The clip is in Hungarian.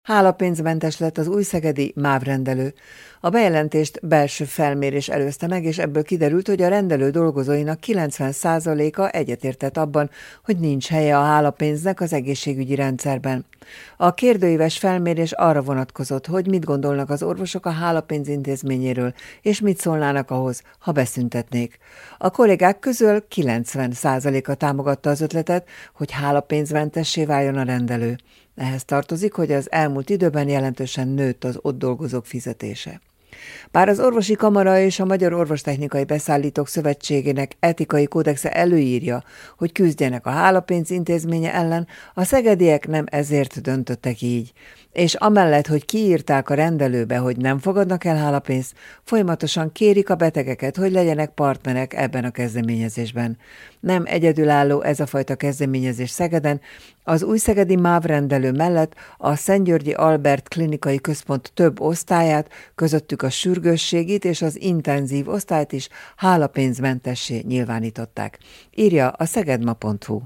Hálapénzmentes lett az újszegedi MÁV rendelő. A bejelentést belső felmérés előzte meg, és ebből kiderült, hogy a rendelő dolgozóinak 90%-a egyetértett abban, hogy nincs helye a hálapénznek az egészségügyi rendszerben. A kérdőíves felmérés arra vonatkozott, hogy mit gondolnak az orvosok a hálapénz intézményéről, és mit szólnának ahhoz, ha beszüntetnék. A kollégák közül 90%-a támogatta az ötletet, hogy hálapénzmentessé váljon a rendelő. Ehhez tartozik, hogy az elmúlt időben jelentősen nőtt az ott dolgozók fizetése. Bár az Orvosi Kamara és a Magyar Orvostechnikai Beszállítók Szövetségének etikai kódexe előírja, hogy küzdjenek a hálapénz intézménye ellen, a szegediek nem ezért döntöttek így. És amellett, hogy kiírták a rendelőbe, hogy nem fogadnak el hálapénzt, folyamatosan kérik a betegeket, hogy legyenek partnerek ebben a kezdeményezésben. Nem egyedülálló ez a fajta kezdeményezés Szegeden, az újszegedi MÁV rendelő mellett a Szentgyörgyi Albert Klinikai Központ több osztályát, közöttük a sürgősségit és az intenzív osztályt is hálapénzmentessé nyilvánították, írja a szegedma.hu.